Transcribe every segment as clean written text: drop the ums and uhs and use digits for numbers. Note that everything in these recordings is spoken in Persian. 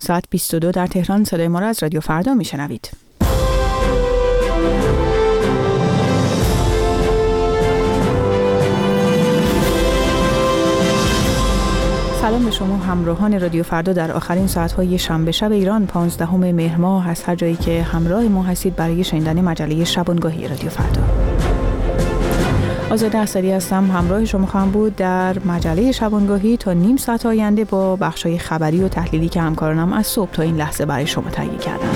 ساعت 22 در تهران. صدای ما را از رادیو فردا میشنوید. سلام به شما همراهان رادیو فردا در آخرین ساعت‌های شنبه شب ایران 15 مهر ماه از هر جایی که همراه ما هستید برای شنیدن مجله شبانگاهی رادیو فردا. آزاده اصلی هستم، همراه شما خواهم بود در مجله شبانگاهی تا نیم ساعت آینده با بخش‌های خبری و تحلیلی که همکارانم از صبح تا این لحظه برای شما تهیه کردند.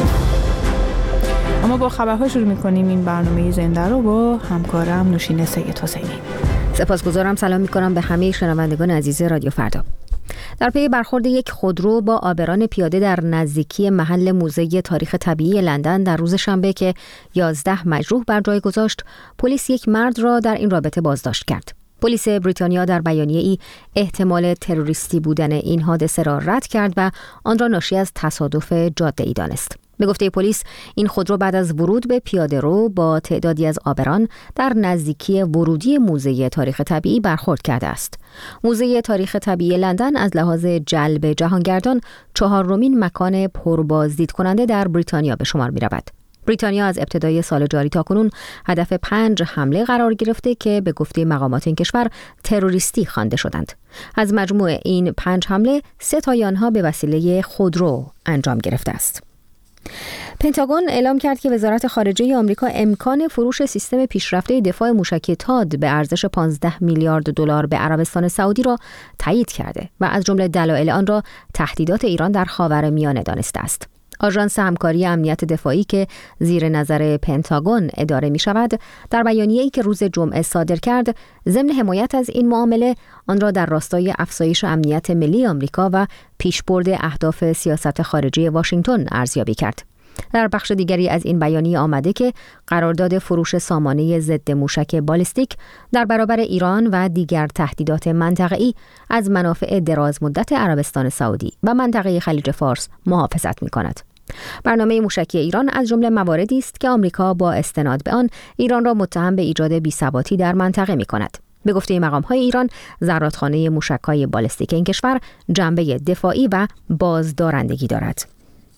اما با خبرها شروع می‌کنیم این برنامه زنده رو با همکارم نوشین سید حسینی. سپاسگزارم. سلام می‌کنم به همه شنوندگان عزیز رادیو فردا. در پی برخورد یک خودرو با آبران پیاده در نزدیکی محل موزه تاریخ طبیعی لندن در روز شنبه که 11 مجروح بر جای گذاشت، پلیس یک مرد را در این رابطه بازداشت کرد. پلیس بریتانیا در بیانیه‌ای احتمال تروریستی بودن این حادثه را رد کرد و آن را ناشی از تصادف جاده‌ای دانست. به گفته پلیس، این خودرو بعد از ورود به پیاده‌رو با تعدادی از آبران در نزدیکی ورودی موزه تاریخ طبیعی برخورد کرده است. موزه تاریخ طبیعی لندن از لحاظ جلب جهانگردان 4مین مکان پربازدید کننده در بریتانیا به شمار می‌رود. بریتانیا از ابتدای سال جاری تاکنون هدف 5 حمله قرار گرفته که به گفته مقامات این کشور تروریستی خوانده شدند. از مجموع این 5 حمله 3 تای آنها به وسیله خودرو انجام گرفته است. پنتاگون اعلام کرد که وزارت خارجه آمریکا امکان فروش سیستم پیشرفته دفاع موشکی تاد به ارزش 15 میلیارد دلار به عربستان سعودی را تایید کرده و از جمله دلایل آن را تهدیدات ایران در خاورمیانه دانسته است. آژانس همکاری امنیت دفاعی که زیر نظر پنتاگون اداره می شود، در بیانیه‌ای که روز جمعه صادر کرد، ضمن حمایت از این معامله آن را در راستای افزایش امنیت ملی آمریکا و پیشبرد اهداف سیاست خارجی واشنگتن ارزیابی کرد. در بخش دیگری از این بیانیه آمده که قرارداد فروش سامانه ضد موشک بالستیک در برابر ایران و دیگر تهدیدات منطقه‌ای از منافع دراز مدت عربستان سعودی و منطقه خلیج فارس محافظت می‌کند. برنامه موشکی ایران از جمله مواردی است که آمریکا با استناد به آن ایران را متهم به ایجاد بی‌ثباتی در منطقه می‌کند. به گفته مقام‌های ایران، زرادخانه موشک‌های بالستیک این کشور جنبه دفاعی و بازدارندگی دارد.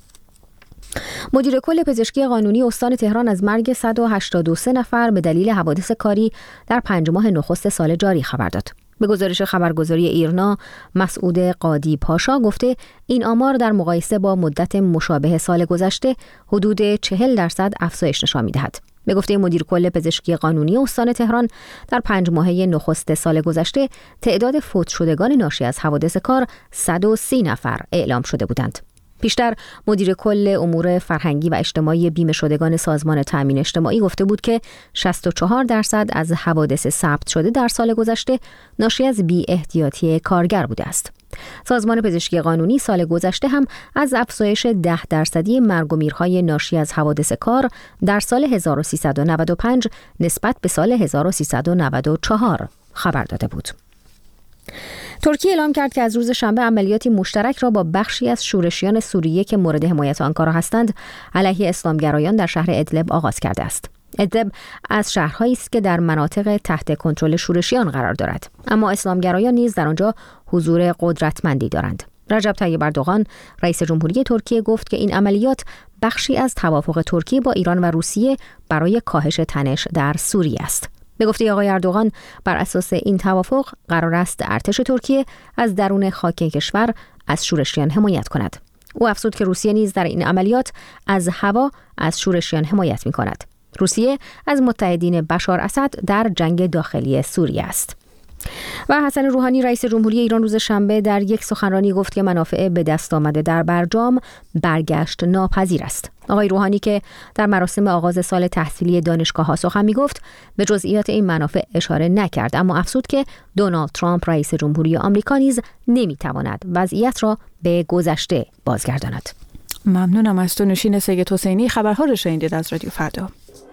مدیر کل پزشکی قانونی استان تهران از مرگ 183 نفر به دلیل حوادث کاری در 5 ماه نخست سال جاری خبر داد. به گزارش خبرگزاری ایرنا، مسعود قادی پاشا گفته این آمار در مقایسه با مدت مشابه سال گذشته حدود 40% افزایش نشان می‌دهد. به گفته مدیر کل پزشکی قانونی استان تهران، در 5 ماهه نخست سال گذشته تعداد فوت شدگان ناشی از حوادث کار 130 نفر اعلام شده بودند. پیشتر مدیر کل امور فرهنگی و اجتماعی بیمه شدگان سازمان تأمین اجتماعی گفته بود که 64% از حوادث ثبت شده در سال گذشته ناشی از بی احتیاطی کارگر بوده است. سازمان پزشکی قانونی سال گذشته هم از افزایش 10% مرگ و میرهای ناشی از حوادث کار در سال 1395 نسبت به سال 1394 خبر داده بود. ترکیه اعلام کرد که از روز شنبه عملیاتی مشترک را با بخشی از شورشیان سوریه که مورد حمایت آنکارا هستند علیه اسلامگرایان در شهر ادلب آغاز کرده است. ادلب از شهرهایی است که در مناطق تحت کنترل شورشیان قرار دارد، اما اسلامگرایان نیز در آنجا حضور قدرتمندی دارند. رجب طیب اردوغان رئیس جمهوری ترکیه گفت که این عملیات بخشی از توافق ترکیه با ایران و روسیه برای کاهش تنش در سوریه است. به گفته آقای اردوغان، بر اساس این توافق قرار است ارتش ترکیه از درون خاک کشور از شورشیان حمایت کند. او افزود که روسیه نیز در این عملیات از هوا از شورشیان حمایت می کند. روسیه از متحدین بشار اسد در جنگ داخلی سوریه است. و حسن روحانی رئیس جمهوری ایران روز شنبه در یک سخنرانی گفت که منافع به دست آمده در برجام برگشت ناپذیر است. آقای روحانی که در مراسم آغاز سال تحصیلی دانشگاه‌ها سخن می‌گفت به جزئیات این منافع اشاره نکرد، اما افزود که دونالد ترامپ رئیس جمهوری آمریکا نیز نمی‌تواند وضعیت را به گذشته بازگرداند. ممنونم از تو نوشین سید حسینی. خبرها رو شنیدید از رادیو فردا.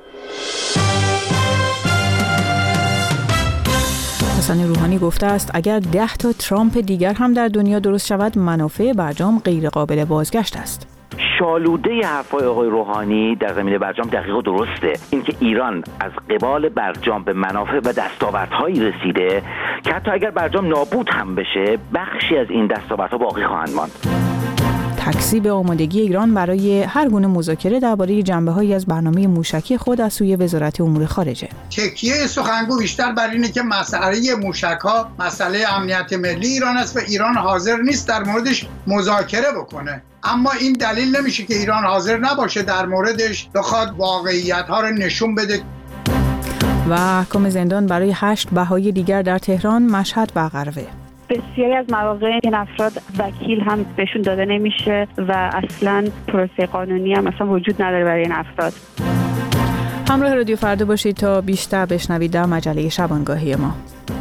حسن روحانی گفته است اگر 10 تا ترامپ دیگر هم در دنیا درست شود منافع برجام غیر قابل بازگشت است. شالوده حرفای آقای روحانی در زمینه برجام دقیق و درسته. اینکه ایران از قبال برجام به منافع و دستاوردهایی رسیده که حتی اگر برجام نابود هم بشه بخشی از این دستاوردها باقی خواهند ماند. تکذیب آمادگی ایران برای هر گونه مذاکره درباره جنبه‌هایی از برنامه موشکی خود از سوی وزارت امور خارجه. تکیه سخنگو بیشتر بر اینه که مسئله موشک‌ها مسئله امنیت ملی ایران است و ایران حاضر نیست در موردش مذاکره بکنه. اما این دلیل نمیشه که ایران حاضر نباشه در موردش بخواد واقعیت‌ها رو نشون بده. و احکام زندان برای 8 بهایی دیگر در تهران، مشهد و غروه. بسیاری از مواقع این افراد وکیل هم بهشون داده نمیشه و اصلا پروسه قانونی هم اصلا وجود نداره برای این افراد. همراه رادیو فردا باشید تا بیشتر بشنوید در مجله شبانگاهی ما.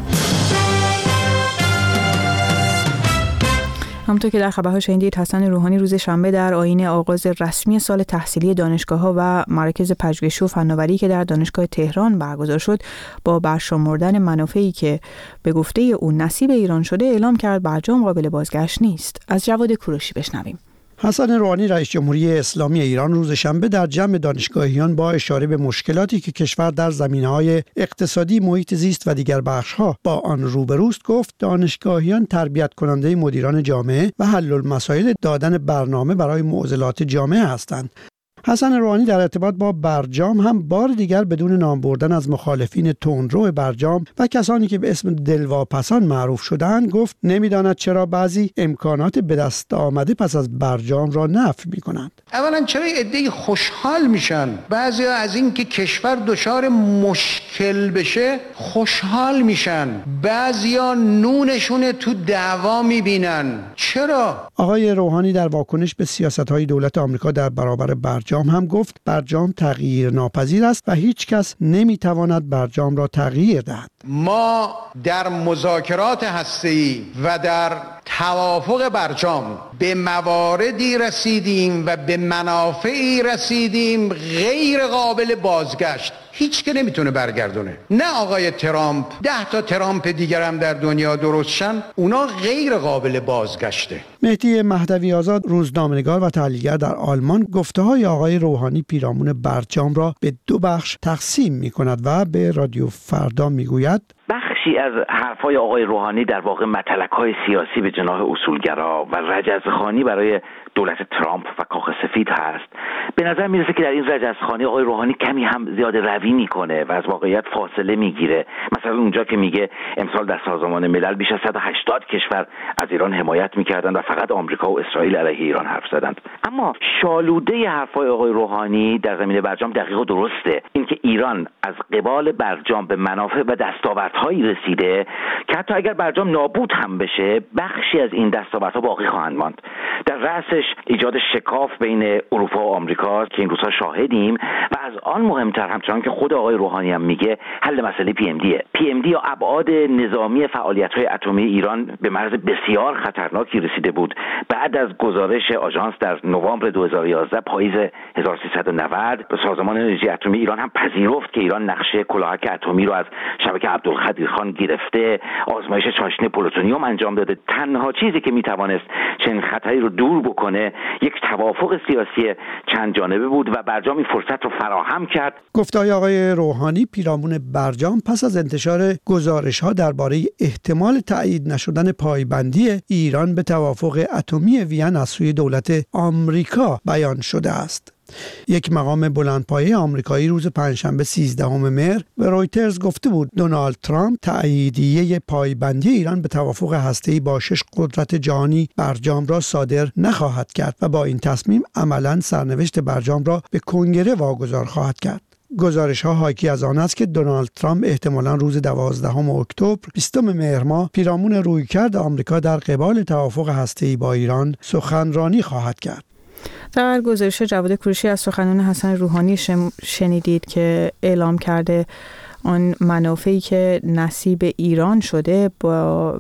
همونطور که در خبرها شنیدید، حسن روحانی روز شنبه در آیین آغاز رسمی سال تحصیلی دانشگاه‌ها و مراکز پژوهشی و فناوری که در دانشگاه تهران برگزار شد، با برشمردن منافعی که به گفته او نصیب ایران شده، اعلام کرد برجام قابل بازگشت نیست. از جواد کوروشی بشنویم. حسن روحانی رئیس جمهوری اسلامی ایران روز شنبه در جمع دانشگاهیان با اشاره به مشکلاتی که کشور در زمینه‌های اقتصادی، محیط زیست و دیگر بخش‌ها با آن روبروست گفت دانشگاهیان تربیت کننده مدیران جامعه و حل المسائل دادن برنامه برای معضلات جامعه هستند. حسن روحانی در ارتباط با برجام هم بار دیگر بدون نام بردن از مخالفین تندرو برجام و کسانی که به اسم دلواپسان معروف شدند گفت نمیداند چرا بعضی امکانات به دست آمده پس از برجام را نفی می‌کنند. اولا چرا عده‌ای خوشحال میشن؟ بعضی از این که کشور دچار مشکل بشه خوشحال میشن، بعضیا نونشون تو دعوا میبینن. چرا؟ آقای روحانی در واکنش به سیاست‌های دولت آمریکا در برابر برجام هم گفت برجام تغییر ناپذیر است و هیچ کس نمیتواند برجام را تغییر دهد. ما در مذاکرات هسته‌ای و در توافق برجام به مواردی رسیدیم و به منافعی رسیدیم غیر قابل بازگشت. هیچ که نمیتونه برگردونه. نه آقای ترامپ، 10 تا ترامپ دیگر هم در دنیا درست شن، اونا غیر قابل بازگشته. مهدی مهدوی آزاد، روزنامه‌نگار و تحلیلگر در آلمان، گفته‌های آقای روحانی پیرامون برجام را به 2 بخش تقسیم می‌کند و به رادیو فردا می‌گوید بخشی از حرفای آقای روحانی در واقع متلک‌های سیاسی به جناح اصولگرا و رجزخوانی برای دولت ترامپ و کاخ سفید هست. به نظر میرسه که در این رجزخوانی آقای روحانی کمی هم زیاده روی میکنه و از واقعیت فاصله میگیره. مثلا اونجا که میگه امسال در سازمان ملل بیش از 180 کشور از ایران حمایت میکردن و فقط آمریکا و اسرائیل علیه ایران حرف زدند. اما شالوده حرفای آقای روحانی در زمینه برجام دقیق و درسته. اینکه ایران از قبال برجام به منافع و دستاوردهایی رسیده که حتی اگر برجام نابود هم بشه، بخشی از این دستاوردها باقی خواهند ماند. در رأسش ایجاد شکاف بین اروپا و آمریکا که این روزها شاهدیم و از آن مهمتر همچنان که خود آقای روحانی هم میگه حل مسئله PMD یا ابعاد نظامی فعالیت‌های اتمی ایران به مرز بسیار خطرناکی رسیده بود. بعد از گزارش آژانس در نوامبر 2011 پاییز 1390 سازمان انرژی اتمی ایران هم پذیرفت که ایران نقشه کلاهک اتمی رو از شبکه عبدالقادرخان گرفته، آزمایش چاشنی پلوتونیوم انجام داده. تنها چیزی که میتوانست چنین خطری رو دور بکنه یک توافق سیاسی چند جانبه بود و برجام این فرصت رو فراهم کرد. گفته‌های آقای روحانی پیرامون برجام پس از انتشار گزارش‌ها درباره احتمال تایید نشدن پایبندی ایران به توافق اتمی وین از سوی دولت آمریکا بیان شده است. یک مقام بلندپایه آمریکایی روز پنجشنبه 13 مهر به رویترز گفته بود دونالد ترامپ تاییدیه پایبندی ایران به توافق هسته‌ای با 6 قدرت جهانی برجام را صادر نخواهد کرد و با این تصمیم عملاً سرنوشت برجام را به کنگره واگذار خواهد کرد. گزارش‌ها حاکی از آن است که دونالد ترامپ احتمالاً روز 12 اکتبر 20 مهر ماه پیرامون رویکرد آمریکا در قبال توافق هسته‌ای با ایران سخنرانی خواهد کرد. در گزارش جواد کوروشی از سخنان حسن روحانی شنیدید که اعلام کرده آن منافعی که نصیب ایران شده با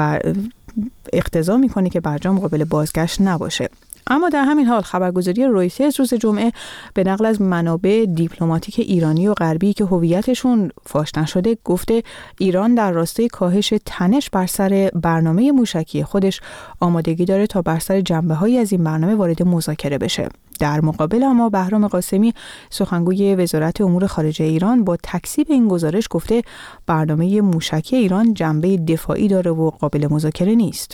اقتضا میکنه که برجام قابل بازگشت نباشه. اما در همین حال خبرگزاری رویترز روز جمعه به نقل از منابع دیپلماتیک ایرانی و غربی که هویتشون فاش نشده گفته ایران در راستای کاهش تنش بر سر برنامه موشکی خودش آمادگی داره تا بر سر جنبه‌هایی از این برنامه وارد مذاکره بشه. در مقابل اما بهرام قاسمی سخنگوی وزارت امور خارجه ایران با تکذیب این گزارش گفته برنامه موشکی ایران جنبه دفاعی داره و قابل مذاکره نیست.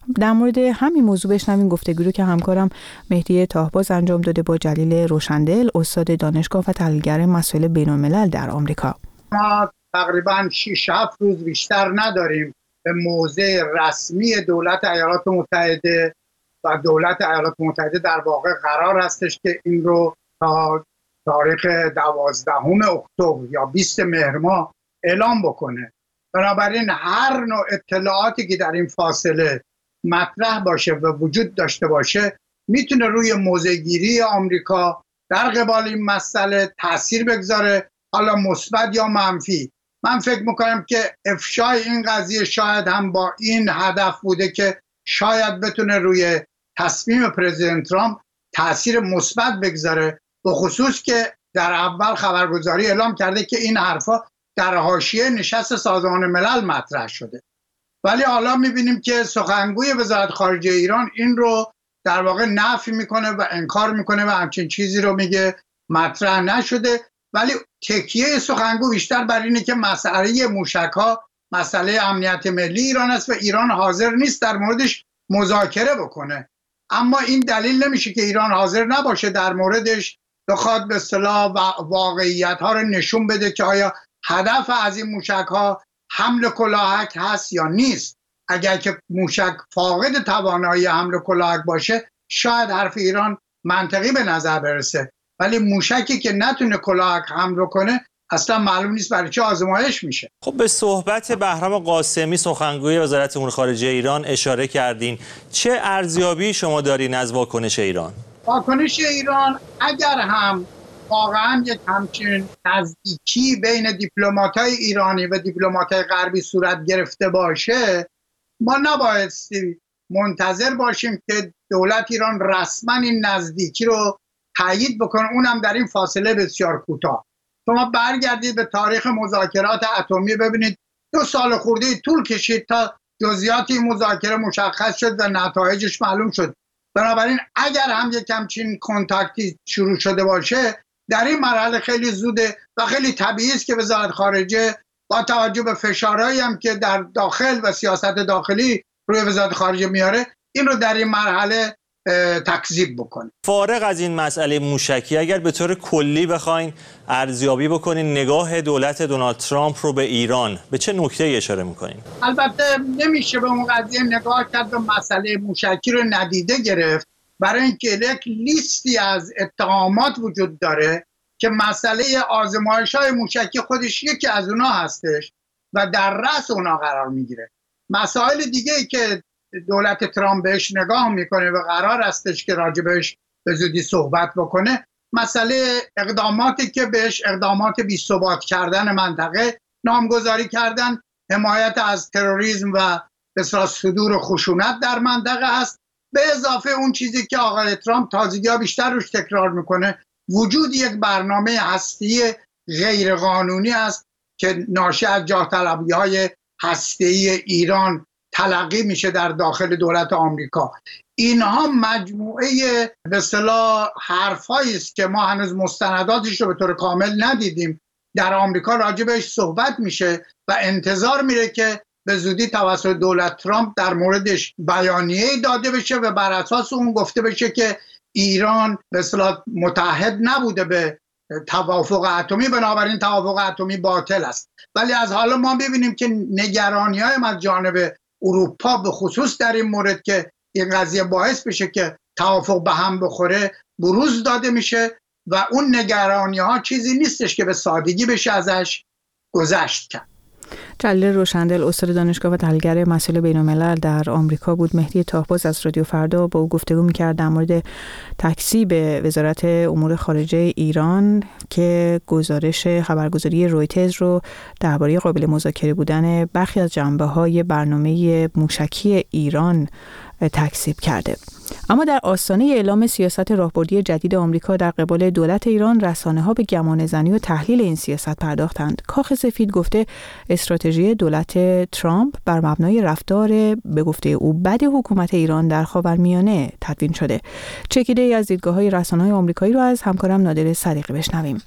در مورد همین موضوع بشنویم گفتگویی رو که همکارم مهدی تاهباز انجام داده با جلیل روشندل، استاد دانشگاه و تحلیلگر مسائل بین‌الملل در آمریکا. ما تقریباً 6-7 روز بیشتر نداریم به موضع رسمی دولت ایالات متحده و دولت ایالات متحده در واقع قرار هستش که این رو تا تاریخ 12 اکتبر یا 20 مهر ماه اعلام بکنه. بنابراین هر نوع اطلاعاتی که در این فاصله مطرح باشه و وجود داشته باشه میتونه روی موضع گیری آمریکا در قبال این مسئله تاثیر بگذاره، حالا مثبت یا منفی. من فکر میکنم که افشای این قضیه شاید هم با این هدف بوده که شاید بتونه روی تصمیم پرزیدنت ترامپ تاثیر مثبت بگذاره، به خصوص که در اول خبرگزاری اعلام کرده که این حرفا در حاشیه نشست سازمان ملل مطرح شده، ولی حالا میبینیم که سخنگوی وزارت خارجه ایران این رو در واقع نفی میکنه و انکار میکنه و همچین چیزی رو میگه مطرح نشده. ولی تکیه سخنگو بیشتر بر اینه که مسئله موشک‌ها مسئله امنیت ملی ایران است و ایران حاضر نیست در موردش مذاکره بکنه. اما این دلیل نمیشه که ایران حاضر نباشه در موردش بخواد به اصطلاح واقعیت‌ها رو نشون بده که آیا هدف از این موشک‌ها حمل کلاهک هست یا نیست. اگر که موشک فاقد توانایی حمل کلاهک باشه شاید حرف ایران منطقی به نظر برسه، ولی موشکی که نتونه کلاهک حمل کنه اصلا معلوم نیست برای چه آزمایش میشه. خب به صحبت بهرام قاسمی سخنگوی وزارت امور خارجه ایران اشاره کردین. چه ارزیابی شما دارین از واکنش ایران؟ واکنش ایران اگر هم واقعا یک همچین نزدیکی بین دیپلمات‌های ایرانی و دیپلمات‌های غربی صورت گرفته باشه، ما نبایستی منتظر باشیم که دولت ایران رسما این نزدیکی رو تایید بکنه، اونم در این فاصله بسیار کوتاه. شما برگردید به تاریخ مذاکرات اتمی ببینید 2 سال خورده طول کشید تا جزئیات این مذاکره مشخص شد و نتایجش معلوم شد. بنابراین اگر هم یک همچین کنتاکتی شروع شده باشه در این مرحله خیلی زوده و خیلی طبیعی است که وزارت خارجه با توجه به فشارهایی هم که در داخل و سیاست داخلی روی وزارت خارجه میاره این رو در این مرحله تکذیب بکنه. فارغ از این مسئله موشکی، اگر به طور کلی بخواین ارزیابی بکنین نگاه دولت دونالد ترامپ رو به ایران، به چه نکته‌ای اشاره میکنین؟ البته نمیشه به اون قضیه نگاه کرد و مسئله موشکی رو ندیده گرفت، برای اینکه یک لیستی از اتهامات وجود داره که مسئله آزمایش‌های موشکی خودش یکی از اونها هستش و در رأس اونها قرار میگیره. مسائل دیگه‌ای که دولت ترامپ بهش نگاه میکنه و قرار هستش که راجبش به زودی صحبت بکنه، مسئله اقداماتی که بهش اقدامات بی‌ثبات کردن منطقه نامگذاری کردن، حمایت از تروریسم و بسیار صدور خشونت در منطقه هست، به اضافه اون چیزی که آقای ترامپ تازگی‌ها بیشتر روش تکرار میکنه، وجود یک برنامه هسته‌ای غیرقانونی است که ناشی از جاه طلبی‌های هسته‌ای ایران تلقی میشه در داخل دولت آمریکا. اینها مجموعه به اصطلاح حرفایی است که ما هنوز مستنداتش رو به طور کامل ندیدیم. در آمریکا راجع بهش صحبت میشه و انتظار میره که به زودی توسط دولت ترامپ در موردش بیانیه‌ای داده بشه و بر اساس اون گفته بشه که ایران به اصطلاح متحد نبوده به توافق اتمی، بنابراین توافق اتمی باطل است. ولی از حالا ما ببینیم که نگرانی‌های از جانب اروپا به خصوص در این مورد که این قضیه باعث بشه که توافق به هم بخوره بروز داده میشه و اون نگرانی‌ها چیزی نیستش که به سادگی بشه ازش گذشت کرد. جلیل روشندل، استاد دانشگاه و تحلیلگر مسائل بین‌الملل در آمریکا بود. مهدی تاهباز از رادیو فردا با او گفتگو می‌کرد در مورد تکذیب وزارت امور خارجه ایران که گزارش خبرگزاری رویترز رو درباره قابل مذاکره بودن برخی از جنبه‌های برنامه موشکی ایران تکذیب کرده. اما در آستانه اعلام سیاست راهبردی جدید آمریکا در قبال دولت ایران، رسانه‌ها به گمانه‌زنی و تحلیل این سیاست پرداختند. کاخ سفید گفته استراتژی دولت ترامپ بر مبنای رفتار به گفته او بد حکومت ایران در خاورمیانه تدوین شده. چکیده ای از دیدگاه‌های رسانه‌های آمریکایی رو از همکارم نادر صدیقی بشنویم.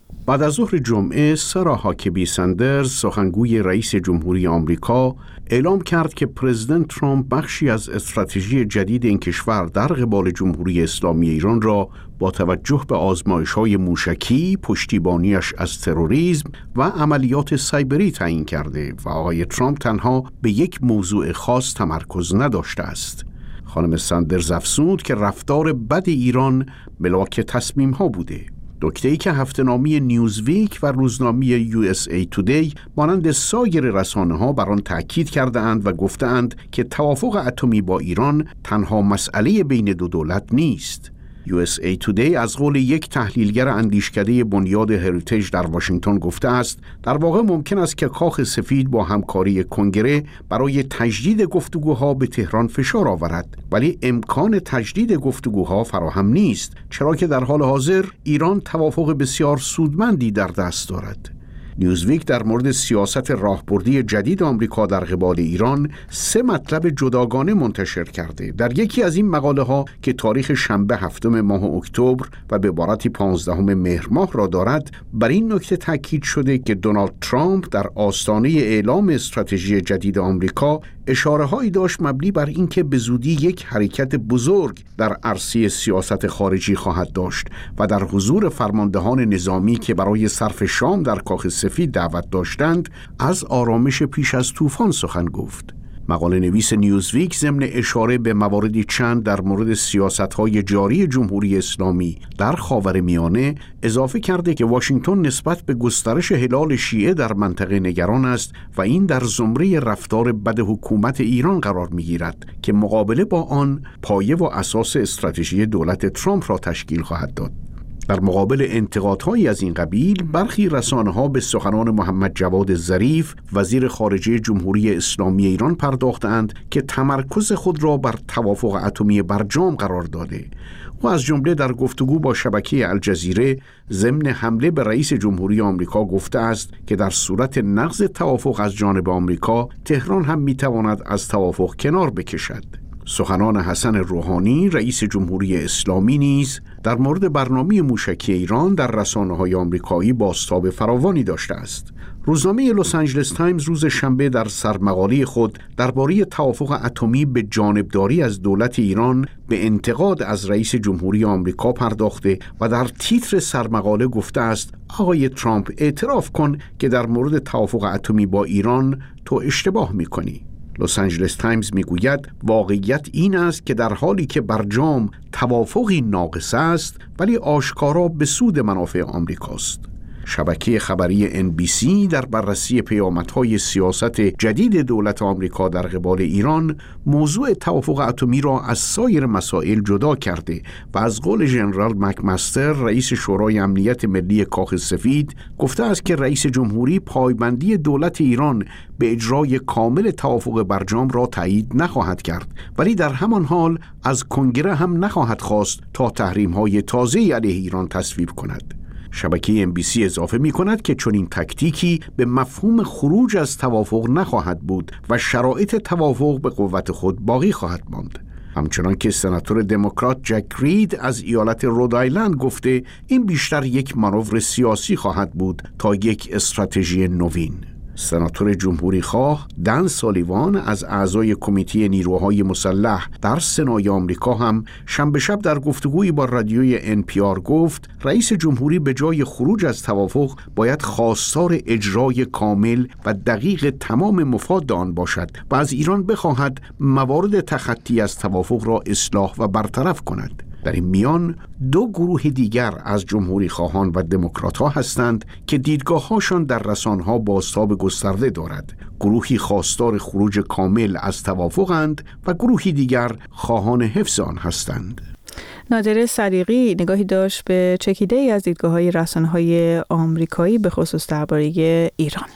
بعد از ظهر جمعه سارا هاکبی سندرز سخنگوی رئیس جمهوری آمریکا اعلام کرد که پرزیدنت ترامپ بخشی از استراتژی جدید این کشور در قبال جمهوری اسلامی ایران را با توجه به آزمایش‌های موشکی، پشتیبانیش از تروریسم و عملیات سایبری تعیین کرده و آقای ترامپ تنها به یک موضوع خاص تمرکز نداشته است. خانم سندرز افزود که رفتار بد ایران ملاک تصمیم‌ها بوده. نکته‌ای که هفته‌نامه نیوزویک و روزنامه USA Today مانند سایر رسانه‌ها بر آن تأکید کرده‌اند و گفته‌اند که توافق اتمی با ایران تنها مسئله بین دو دولت نیست. USA Today از قول یک تحلیلگر اندیشکده بنیاد هریتیج در واشنگتن گفته است در واقع ممکن است که کاخ سفید با همکاری کنگره برای تجدید گفتگوها به تهران فشار آورد، ولی امکان تجدید گفتگوها فراهم نیست، چرا که در حال حاضر ایران توافق بسیار سودمندی در دست دارد. نیوزویک در مورد سیاست راهبردی جدید آمریکا در قبال ایران 3 مطلب جداگانه منتشر کرده. در یکی از این مقاله ها که تاریخ شنبه 7 ماه اکتبر و به عبارتی 15 مهر ماه را دارد، بر این نکته تاکید شده که دونالد ترامپ در آستانه اعلام استراتژی جدید آمریکا اشاره‌هایی داشت مبنی بر اینکه به زودی یک حرکت بزرگ در عرصه سیاست خارجی خواهد داشت و در حضور فرماندهان نظامی که برای صرف شام در کاخ سفید دعوت داشتند از آرامش پیش از طوفان سخن گفت. مقاله نویس نیوزویک ضمن اشاره به مواردی چند در مورد سیاست‌های جاری جمهوری اسلامی در خاورمیانه اضافه کرده که واشنگتن نسبت به گسترش هلال شیعه در منطقه نگران است و این در زمره رفتار بد حکومت ایران قرار می‌گیرد که مقابله با آن پایه و اساس استراتژی دولت ترامپ را تشکیل خواهد داد. در مقابل انتقادهایی از این قبیل برخی رسانه‌ها به سخنان محمد جواد ظریف وزیر خارجه جمهوری اسلامی ایران پرداختند که تمرکز خود را بر توافق اتمی برجام قرار داده و از جمله در گفتگو با شبکه الجزیره ضمن حمله به رئیس جمهوری آمریکا گفته است که در صورت نقض توافق از جانب آمریکا تهران هم می‌تواند از توافق کنار بکشد. سخنان حسن روحانی رئیس جمهوری اسلامی نیز در مورد برنامه موشکی ایران در رسانه‌های آمریکایی بازتاب فراوانی داشته است. روزنامه لس آنجلس تایمز روز شنبه در سرمقاله خود درباره توافق اتمی به جانبداری از دولت ایران به انتقاد از رئیس جمهوری آمریکا پرداخته و در تیتر سرمقاله گفته است آقای ترامپ اعتراف کن که در مورد توافق اتمی با ایران تو اشتباه می‌کنی. لس آنجلس تایمز میگوید واقعیت این است که در حالی که برجام توافقی ناقص است ولی آشکارا به سود منافع آمریکاست. شبکه خبری NBC در بررسی پیامدهای سیاست جدید دولت آمریکا در قبال ایران موضوع توافق اتمی را از سایر مسائل جدا کرده و از قول ژنرال مکمستر رئیس شورای امنیت ملی کاخ سفید گفته است که رئیس جمهوری پایبندی دولت ایران به اجرای کامل توافق برجام را تایید نخواهد کرد، ولی در همان حال از کنگره هم نخواهد خواست تا تحریم‌های تازه‌ای علیه ایران تصویب کند. شبکه NBC اضافه می کند که چنین تکتیکی به مفهوم خروج از توافق نخواهد بود و شرایط توافق به قوت خود باقی خواهد ماند. همچنان که سناتور دموکرات جک رید از ایالت رودایلند گفته این بیشتر یک مانور سیاسی خواهد بود تا یک استراتژی نوین. سناتور جمهوری خواه دن سالیوان از اعضای کمیته نیروهای مسلح در سنای آمریکا هم شنبه شب در گفتگویی با رادیوی NPR گفت رئیس جمهوری به جای خروج از توافق باید خواستار اجرای کامل و دقیق تمام مفاد آن باشد و از ایران بخواهد موارد تخطی از توافق را اصلاح و برطرف کند. در این میان 2 گروه دیگر از جمهوری خواهان و دموکرات‌ها هستند که دیدگاه‌هاشان در رسانه‌ها بازتاب گسترده دارد. گروهی خواستار خروج کامل از توافقند و گروهی دیگر خواهان حفظ آن هستند. نادر صدیقی نگاهی داشت به چکیده‌ای از دیدگاه‌های رسانه‌های آمریکایی به خصوص درباره ایران.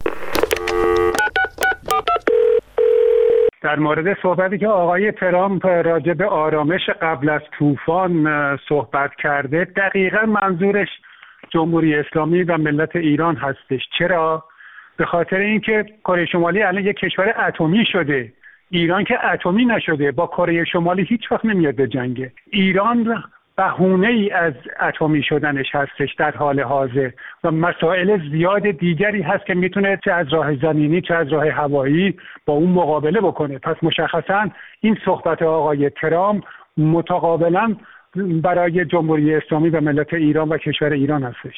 در مورد صحبتی که آقای ترامپ راجع به آرامش قبل از طوفان صحبت کرده، دقیقاً منظورش جمهوری اسلامی و ملت ایران هستش. چرا؟ به خاطر اینکه کره شمالی الان یک کشور اتمی شده. ایران که اتمی نشده، با کره شمالی هیچ وقت نمیاد به جنگه. ایران بهونه‌ای از اتمی شدنش هستش در حال حاضر و مسائل زیاد دیگری هست که میتونه چه از راه زمینی چه از راه هوایی با اون مقابله بکنه. پس مشخصاً این صحبت آقای ترامپ متقابلاً برای جمهوری اسلامی و ملت ایران و کشور ایران هستش.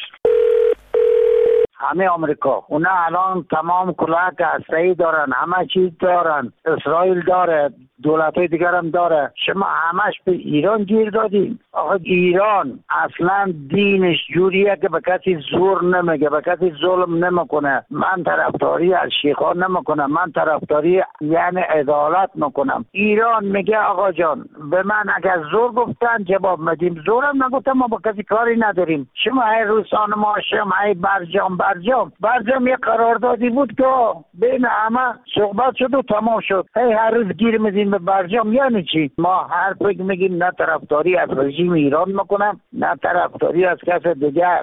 همه آمریکا اونا الان تمام کلاهک هسته‌ای دارن، همه چیز دارن، اسرائیل داره، دولت‌های دیگر هم داره. شما همش به ایران گیر دادیم. آخه ایران اصلا دینش جوریه که به کسی زور نمیگه، به کسی ظلم نمیکنه. من طرفداری از شیخا نمیکنم، من طرفداری یعنی عدالت میکنم. ایران میگه آقا جان به من اگر زور گفتن جواب میدیم، زورم نگفتم ما با کسی کاری نداریم. شما هر روز ما شما برجام یه قراردادی بود که بین همه صحبت شد و تمام شد. هر روز گیر میدیم به برجام. یعنی چی؟ ما هر فکر میگیم نه طرفداری از رژیم ایران میکنم نه طرفداری از کس دیگر.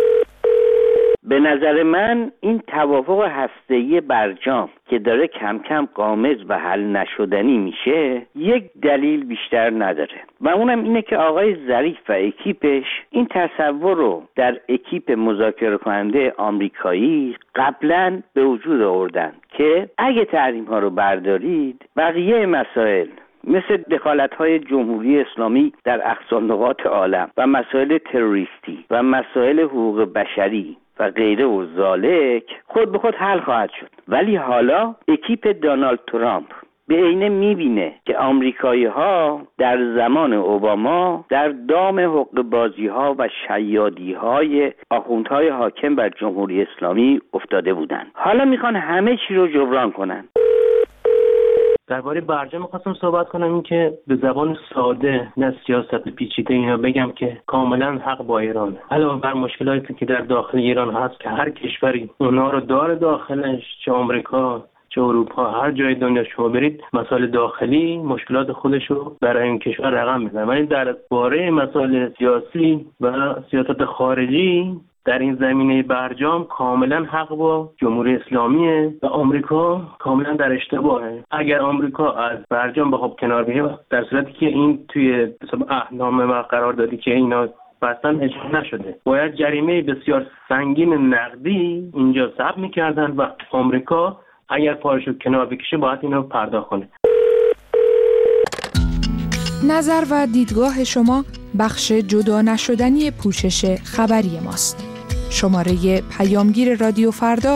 به نظر من این توافق هسته‌ای برجام که داره کم کم غامض و حل نشدنی میشه یک دلیل بیشتر نداره و اونم اینه که آقای ظریف و اکیپش این تصور رو در اکیپ مذاکره کننده آمریکایی قبلا به وجود آوردن که اگه تحریم ها رو بردارید بقیه مسائل مثل دخالت‌های جمهوری اسلامی در اقصانقاط عالم و مسائل تروریستی و مسائل حقوق بشری و غیره و ذالک خود به خود حل خواهد شد. ولی حالا اکیپ دونالد ترامپ به عینه میبینه که آمریکایی‌ها در زمان اوباما در دام حقه‌بازی‌ها و شیادی‌های آخوندهای حاکم بر جمهوری اسلامی افتاده بودن. حالا میخوان همه چی رو جبران کنن. درباره برجام می‌خواستم صحبت کنم، این که به زبان ساده نه سیاست پیچیده اینا بگم که کاملا حق با ایران. علاوه بر مشکلاتی که در داخل ایران هست که هر کشوری اونا رو داره داخلش، چه آمریکا چه اروپا، هر جای دنیا شما برید مسائل داخلی مشکلات خودش رو برای این کشور رقم میزنه. ولی درباره مسائل سیاسی و سیاست خارجی در این زمینه برجام کاملا حق با جمهوری اسلامیه و آمریکا کاملا در اشتباهه. اگر آمریکا از برجام بخواد کنار بیاد، در صورتی که این توی اهنامه و قراردادی که اینا بستن اجرا نشده، باید جریمه بسیار سنگین نقدی اینجا ثبت می‌کردن و آمریکا اگر پارشو کنار بکشه باید اینو پرداخت کنه. نظر و دیدگاه شما بخش جدا نشدنی پوشش خبری ماست. شماره پیامگیر رادیو فردا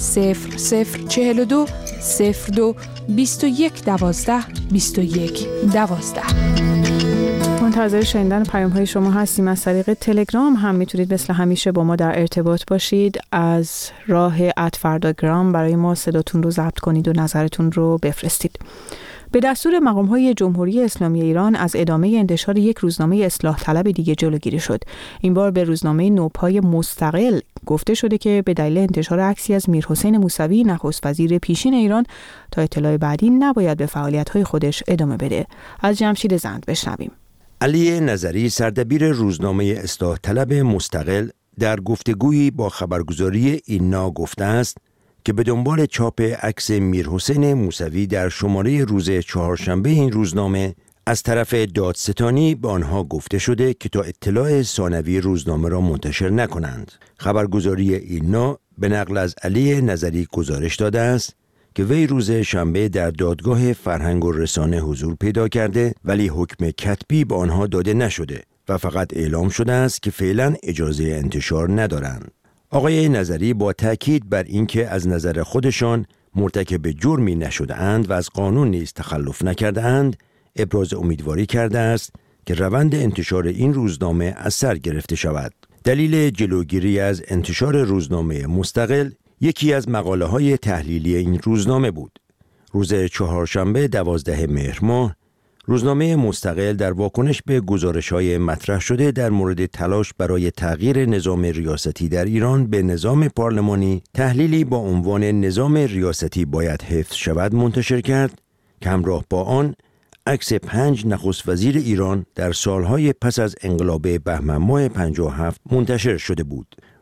0042 02 21 12 21 12. منتظر شنیدن پیام‌های شما هستیم. از طریق تلگرام هم میتونید مثل همیشه با ما در ارتباط باشید. از راه @فرداگرام برای ما صداتون رو ضبط کنید و نظرتون رو بفرستید. به دستور مقام‌های جمهوری اسلامی ایران از ادامه انتشار یک روزنامه اصلاح طلب دیگه جلوگیری شد. این بار به روزنامه نوپای مستقل گفته شده که به دلیل انتشار عکسی از میرحسین موسوی نخست وزیر پیشین ایران تا اطلاع بعدی نباید به فعالیت‌های خودش ادامه بده. از جمشید زند بشنویم. علی نظری سردبیر روزنامه اصلاح طلب مستقل در گفتگویی با خبرگزاری اینا گفته است که به دنبال چاپ عکس میرحسین موسوی در شماره روز چهارشنبه این روزنامه از طرف دادستانی به آنها گفته شده که تا اطلاع ثانوی روزنامه را منتشر نکنند. خبرگزاری اینا به نقل از علی نظری گزارش داده است که وی روز شنبه در دادگاه فرهنگ و رسانه حضور پیدا کرده ولی حکم کتبی به آنها داده نشده و فقط اعلام شده است که فعلا اجازه انتشار ندارند. آقای نظری با تأکید بر اینکه از نظر خودشان مرتکب جرمی نشده اند و از قانون نیز تخلف نکرده اند، ابراز امیدواری کرده است که روند انتشار این روزنامه از سر گرفته شود. دلیل جلوگیری از انتشار روزنامه مستقل یکی از مقاله‌های تحلیلی این روزنامه بود. روز چهارشنبه 12 مهر ماه روزنامه مستقل در واکنش به گزارش‌های مطرح شده در مورد تلاش برای تغییر نظام ریاستی در ایران به نظام پارلمانی تحلیلی با عنوان نظام ریاستی باید حفظ شود منتشر کرد که همراه با آن عکس 5 نخست وزیر ایران در سالهای پس از انقلاب بهمن ماه 57 منتشر شده بود.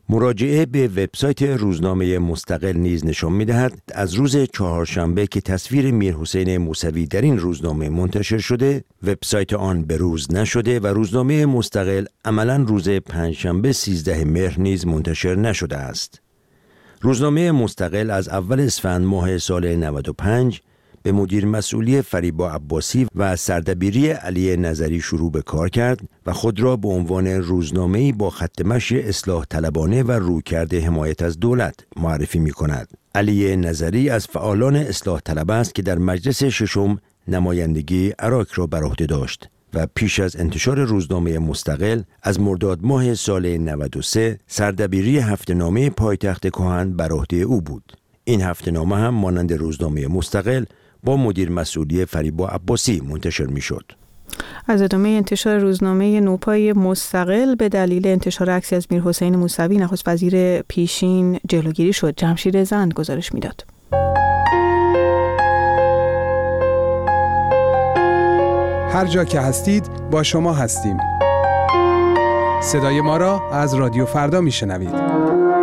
مراجعه به وبسایت روزنامه مستقل نیز نشان می‌دهد از روز چهارشنبه که تصویر میرحسین موسوی در این روزنامه منتشر شده، وبسایت آن بروز نشده و روزنامه مستقل عملاً روز پنجشنبه 13 مهر نیز منتشر نشده است. روزنامه مستقل از اول اسفند ماه سال 95 به مدیر مسئولی فریبا عباسی و سردبیری علی نظری شروع به کار کرد و خود را به عنوان روزنامه‌ای با خط مشی اصلاح طلبانه و رویکرد حمایت از دولت معرفی می‌کند. علی نظری از فعالان اصلاح طلب است که در مجلس ششم نمایندگی عراق را بر عهده داشت و پیش از انتشار روزنامه مستقل از مرداد ماه سال 93 سردبیری هفته‌نامه پایتخت کهن بر عهده او بود. این هفته‌نامه هم مانند روزنامه مستقل با مدیر مسئولی فریبا عباسی منتشر می‌شد. از ادامه انتشار روزنامه نوپای مستقل به دلیل انتشار عکسی از میرحسین موسوی نخست وزیر پیشین جلوگیری شد. جمشید زند گزارش می‌داد. هر جا که هستید با شما هستیم. صدای ما را از رادیو فردا میشنوید.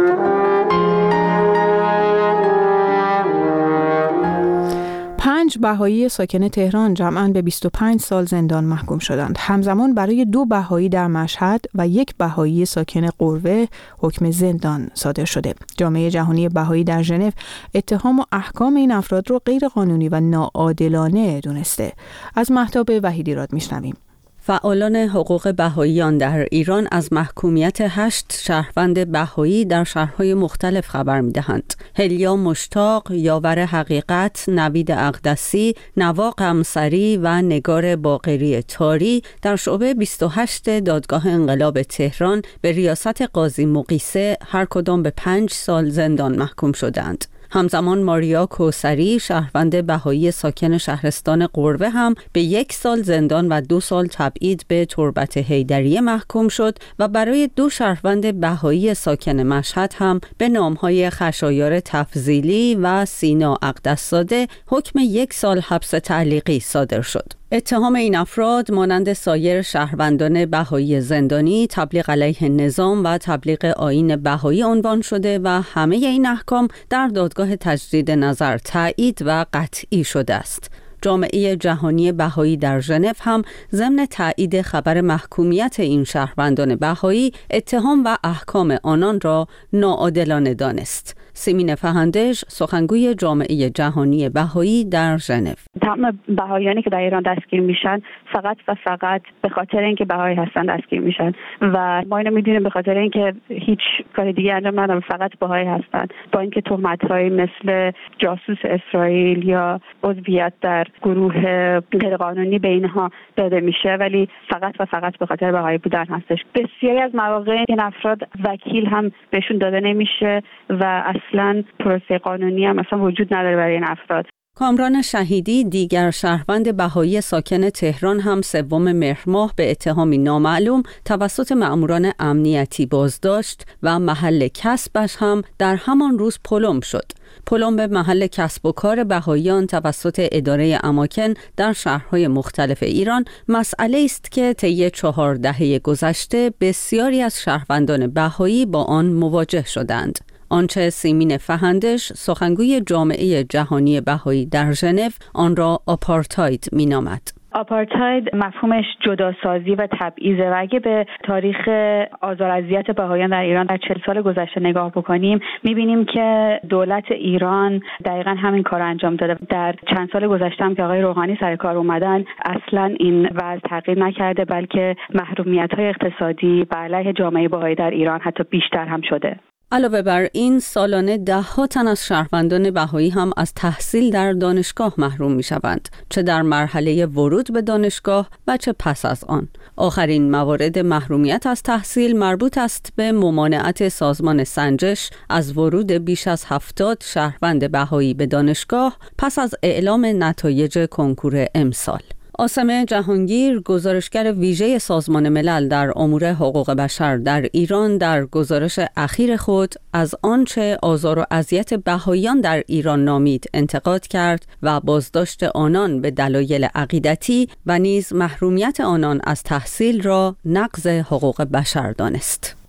5 بهایی ساکن تهران جمعاً به 25 سال زندان محکوم شدند. همزمان برای 2 بهایی در مشهد و 1 بهایی ساکن قروه حکم زندان صادر شده. جامعه جهانی بهایی در ژنو اتهام و احکام این افراد را غیر قانونی و ناعادلانه دونسته. از مهتاب وحیدی میشنویم. فعالان حقوق بهائیان در ایران از محکومیت 8 شهروند بهایی در شهرهای مختلف خبر می‌دهند. هلیا مشتاق، یاور حقیقت، نوید اقدسی، نوا قمصری و نگار باقری تاری در شعبه 28 دادگاه انقلاب تهران به ریاست قاضی مقیسه هر کدام به 5 سال زندان محکوم شدند. همزمان ماریا کوسری، شهروند بهایی ساکن شهرستان قروه هم به 1 سال زندان و 2 سال تبعید به تربت حیدریه محکوم شد و برای 2 شهروند بهایی ساکن مشهد هم به نامهای خشایار تفضیلی و سینا اقدس‌زاده حکم 1 سال حبس تعلیقی صادر شد. اتهام این افراد مانند سایر شهروندان بهایی زندانی تبلیغ علیه نظام و تبلیغ آیین بهایی عنوان شده و همه این احکام در دادگاه تجدید نظر تایید و قطعی شده است. جامعه جهانی بهایی در ژنو هم ضمن تایید خبر محکومیت این شهروندان بهایی اتهام و احکام آنان را ناعادلانه دانست. سیمین فهندش، سخنگوی جامعه جهانی بهایی در ژنو: تمام بهاییانی که در ایران دستگیر میشن فقط و فقط به خاطر اینکه بهایی هستن دستگیر میشن و ما اینو میدونیم به خاطر اینکه هیچ کار دیگه انجام ندادن، فقط بهایی هستن، با اینکه تهمت‌هایی مثل جاسوس اسرائیل یا عضویت در گروه غیرقانونی به اینها داده میشه، ولی فقط و فقط به خاطر بهایی بودن هستش. بسیاری از مواقع این افراد وکیل هم بهشون داده نمیشه و اصلا پروسه قانونی هم اصلا وجود نداره برای این افراد. کامران شهیدی، دیگر شهروند بهایی ساکن تهران، هم 3 مهر ماه به اتهامی نامعلوم توسط مأموران امنیتی بازداشت و محل کسبش هم در همان روز پلم شد. پلم به محل کسب و کار بهاییان توسط اداره اماکن در شهرهای مختلف ایران مسئله است که طی 4 دهه گذشته بسیاری از شهروندان بهایی با آن مواجه شدند. آنچه سیمین فهندش، سخنگوی جامعه جهانی بهایی در ژنو، آن را آپارتاید می‌نامد. آپارتاید مفهومش جداسازی و تبعیضه و اگه به تاریخ آزار و اذیت بهاییان در ایران در 40 سال گذشته نگاه بکنیم می‌بینیم که دولت ایران دقیقاً همین کار انجام داده. در چند سال گذشته هم که آقای روحانی سر کار اومدن اصلاً این وضع تغییر نکرده، بلکه محرومیت‌های اقتصادی بر علیه جامعه بهایی در ایران حتی بیشتر هم شده. علاوه بر این، سالانه 10 تن از شهروندان بهایی هم از تحصیل در دانشگاه محروم می شوند، چه در مرحله ورود به دانشگاه و چه پس از آن. آخرین موارد محرومیت از تحصیل مربوط است به ممانعت سازمان سنجش از ورود بیش از 70 شهروند بهایی به دانشگاه پس از اعلام نتایج کنکور امسال. آسمه جهانگیر، گزارشگر ویژه سازمان ملل در امور حقوق بشر در ایران، در گزارش اخیر خود از آنچه آزار و اذیت بهاییان در ایران نامید انتقاد کرد و بازداشت آنان به دلایل عقیدتی و نیز محرومیت آنان از تحصیل را نقض حقوق بشر دانست.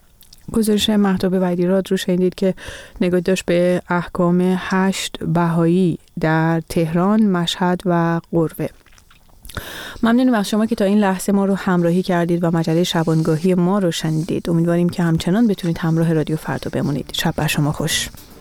گزارش مهتاب ویدیراد رو شنیدید که نگاه داشت به احکام 8 بهایی در تهران، مشهد و قروه. ممنونیم از شما که تا این لحظه ما رو همراهی کردید و مجله شبانگاهی ما رو شنیدید. امیدواریم که همچنان بتونید همراه رادیو فردا بمونید. شب بر شما خوش.